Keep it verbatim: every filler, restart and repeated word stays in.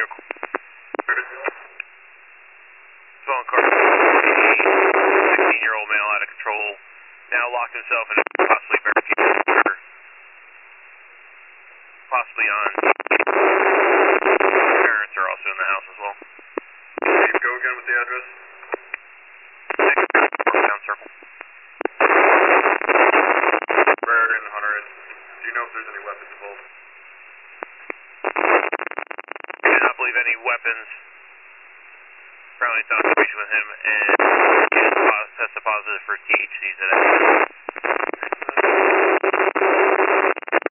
vehicle. Phone car. sixteen-year-old male out of control. Now locked himself in a possibly barricaded corner. Possibly on. Parents are also in the house as well. Please go again with the address. Down circle. Brereton, Hunter. Do you know if there's any weapons involved? I do not believe any weapons. Currently, it's observation with him, and he has tested positive for T H C today.